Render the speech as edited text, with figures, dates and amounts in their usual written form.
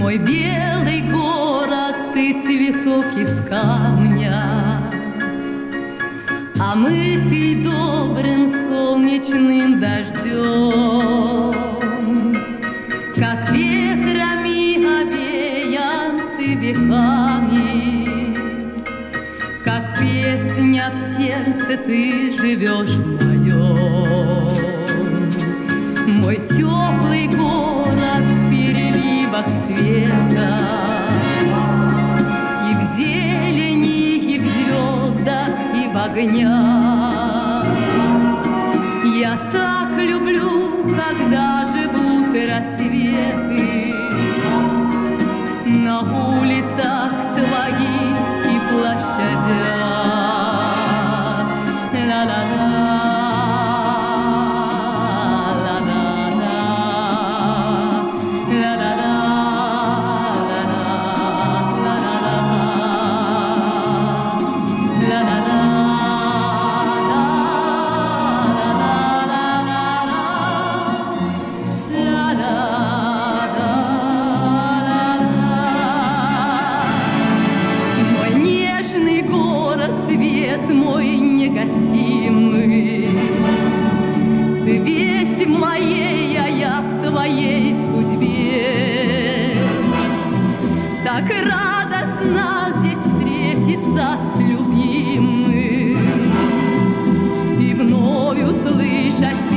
Мой белый город, ты цветок из камня, омытый добрым солнечным дождем. Как ветрами овеян ты веками, как песня в сердце ты живешь моем. Мой теплый город в переливах света, и в зелени, и в звездах, и в огнях. Я так люблю, когда живут рассветы на улицах твоих и площадях. Свет мой негасимый, ты весь в моей, а я в твоей судьбе. Так радостно здесь встретиться с любимым и вновь услышать